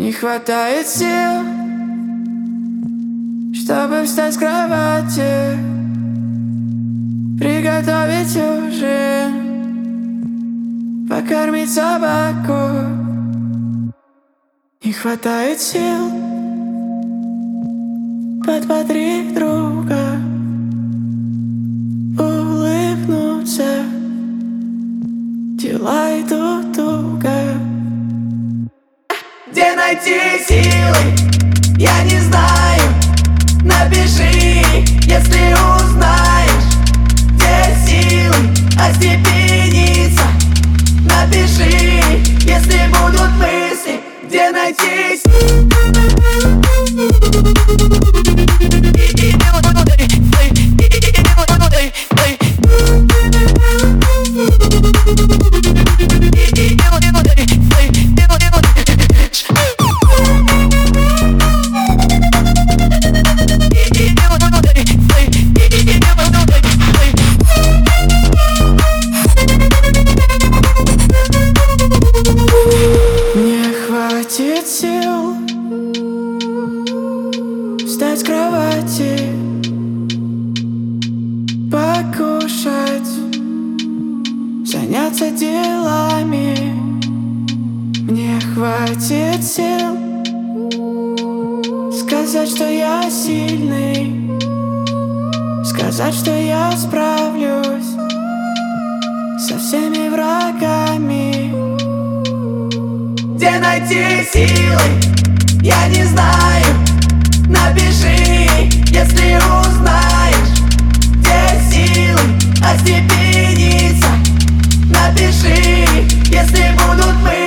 Не хватает сил, чтобы встать с кровати, приготовить ужин, покормить собаку. Не хватает сил подбодрить друга, улыбнуться. Дела идут туго. Где найти силы, я не знаю. Напиши, если узнаешь, где силы остепениться. Напиши, если будут мысли, где найти силы. Сил встать с кровати, покушать, заняться делами. Мне хватит сил сказать, что я сильный, сказать, что я справлюсь со всеми врагами. Где найти силы, я не знаю. Напиши, если узнаешь, где силы остепениться. Напиши, если будут мы.